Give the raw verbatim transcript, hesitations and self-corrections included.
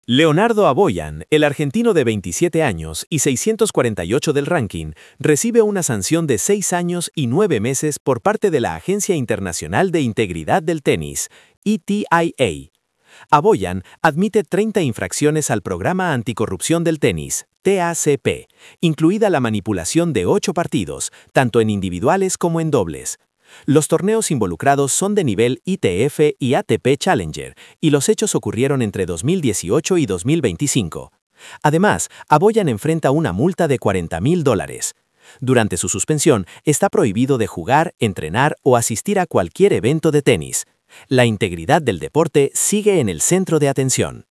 Leonardo Aboyan, el argentino de veintisiete años y seiscientos cuarenta y ocho del ranking, recibe una sanción de seis años y nueve meses por parte de la Agencia Internacional de Integridad del Tenis, E T I A. Aboyan admite treinta infracciones al Programa Anticorrupción del Tenis, T A C P, incluida la manipulación de ocho partidos, tanto en individuales como en dobles. Los torneos involucrados son de nivel I T F y A T P Challenger, y los hechos ocurrieron entre dos mil dieciocho y dos mil veinticinco. Además, Aboyan enfrenta una multa de cuarenta mil dólares. Durante su suspensión, está prohibido de jugar, entrenar o asistir a cualquier evento de tenis. La integridad del deporte sigue en el centro de atención.